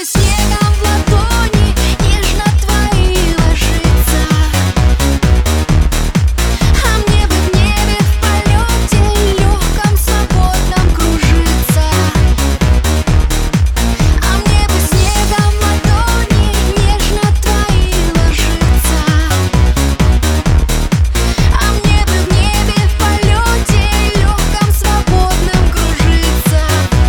бы снегом в ладони нежно твои ложиться, а мне бы в небе в полете легком свободном кружиться, а мне бы снегом в ладони нежно твои ложиться, а мне бы в небе в полете легком свободном кружиться.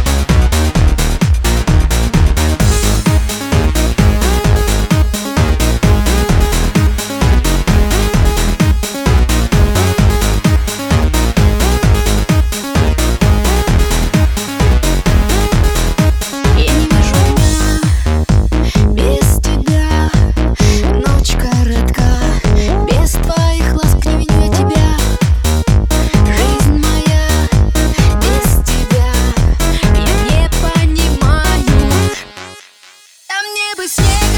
Я не вижу дня без тебя, ночь коротка, без твоих ласк не виню я тебя. Жизнь моя без тебя, я не понимаю. А мне бы снег